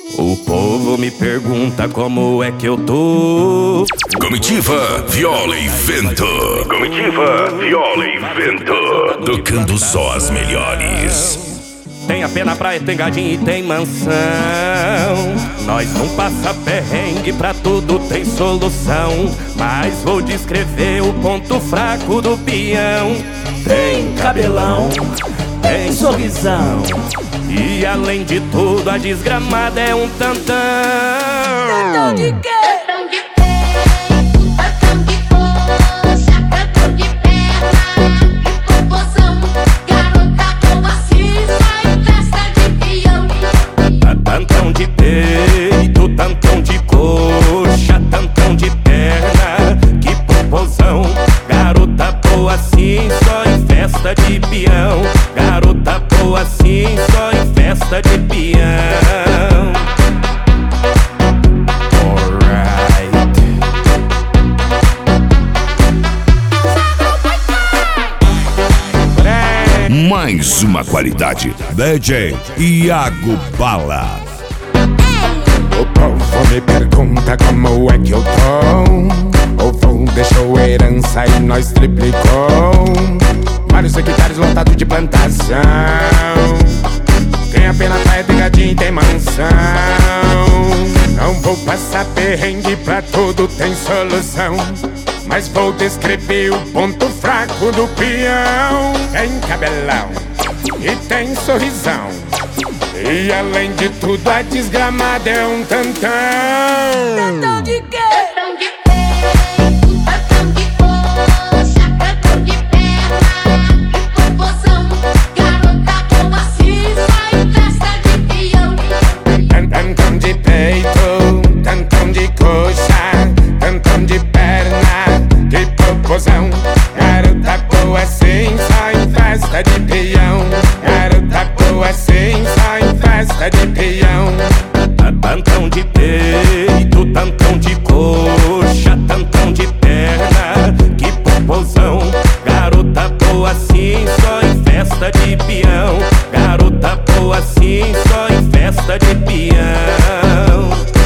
O povo me pergunta como é que eu tô. Comitiva Viola e Vento. Comitiva Viola e Vento. Tocando só as melhores. Tem a pé na praia, tem gadinho e tem mansão. Nós não passa perrengue, pra tudo tem solução. Mas vou descrever o ponto fraco do peão. Tem cabelão, tem sorrisão, e além de tudo a desgramada é um tantão. tantão de quê? Tantão de pé, tantão de coxa, tantão de perna e popozão. Garota boa assim, só em festa de peão. Tantão de peito, tantão de coxa, tantão de perna, que popozão. Garota boa assim, só em festa de peão. Garota boa assim, só em festa de peão. Alright. Mais uma qualidade. DJ Iago Bala. O povo me pergunta como é que eu tô. O vô deixou herança e nós triplicou. Vários hectares lotados de plantação. Tem a pena praia, tem gadinho e tem mansão. Não vou passar perrengue, pra tudo tem solução. Mas vou descrever o ponto fraco do peão. Tem cabelão e tem sorrisão, e além de tudo a desgramada é um tantão. Tantão de quê? Tantão de pé, tantão de coxa, tantão de perna e popozão. Garota boa assim, só em festa de peão. Tantão de peito, tantão de coxa, tantão de perna, que popozão. Garota boa assim, só em festa de peão. Garota boa assim, só em festa de peão. Tantão de peito, tantão de coxa, tantão de perna, que popozão. Garota boa assim, só em festa de peão. Garota boa assim, só em festa de peão.